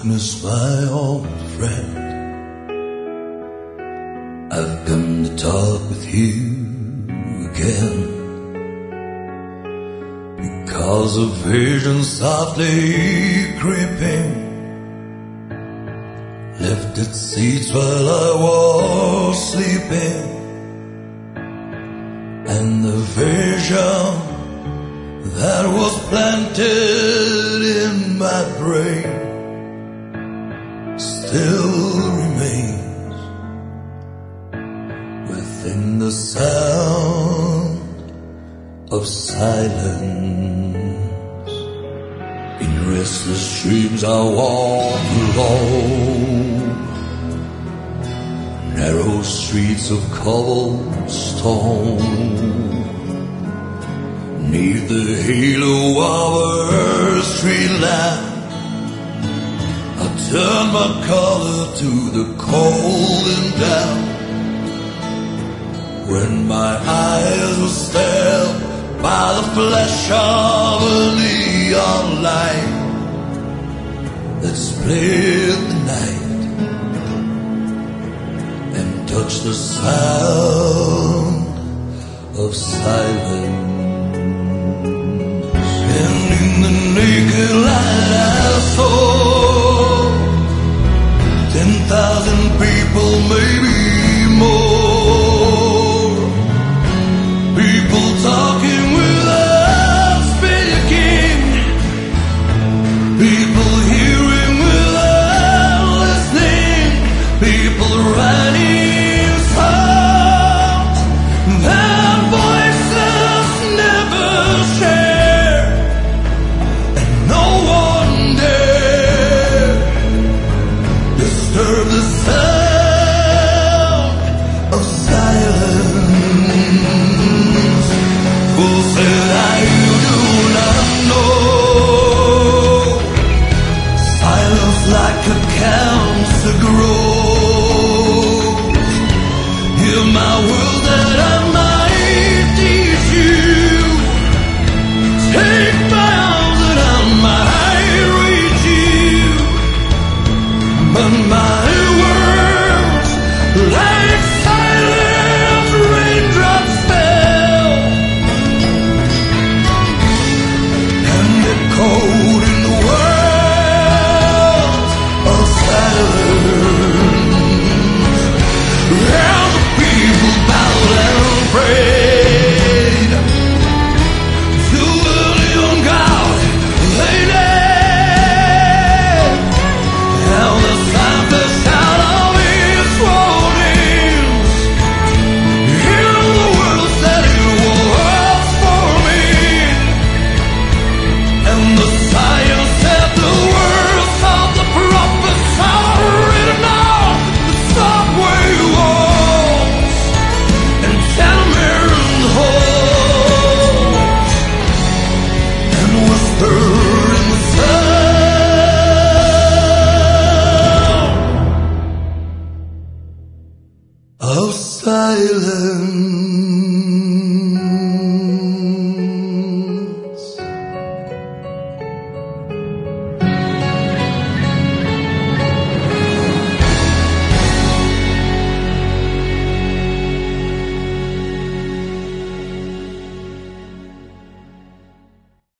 darkness, my old friend, I've come to talk with you again, because a vision softly creeping left its seeds while I was sleeping, and the vision that was planted in my brain still remains within the sound of silence. In restless dreams I walk alone, narrow streets of cobblestone, neath the halo of a street lamp. I turn my collar to the cold and damp, when my eyes were stabbed by the flash of a neon light that split the night and touched the sound of silence. And in the naked light I saw 10,000 people, maybe more, people talking without speaking, people hearing without listening, people writing songs that voices never share, and no one dare disturb the sound of silence. Who said I do not know? Silence like a cancer grows. Hear my words that I might teach you. Take my arms that I might reach you. But my words, like silent raindrops, fell and echoed in the world of silence. And the people bowed and prayed to the living God they named, and the sound sound of his warnings in the world that it was for me. And the science said the words of the prophets are written on the subway walls and tenement halls, and whispered in the sound of silence.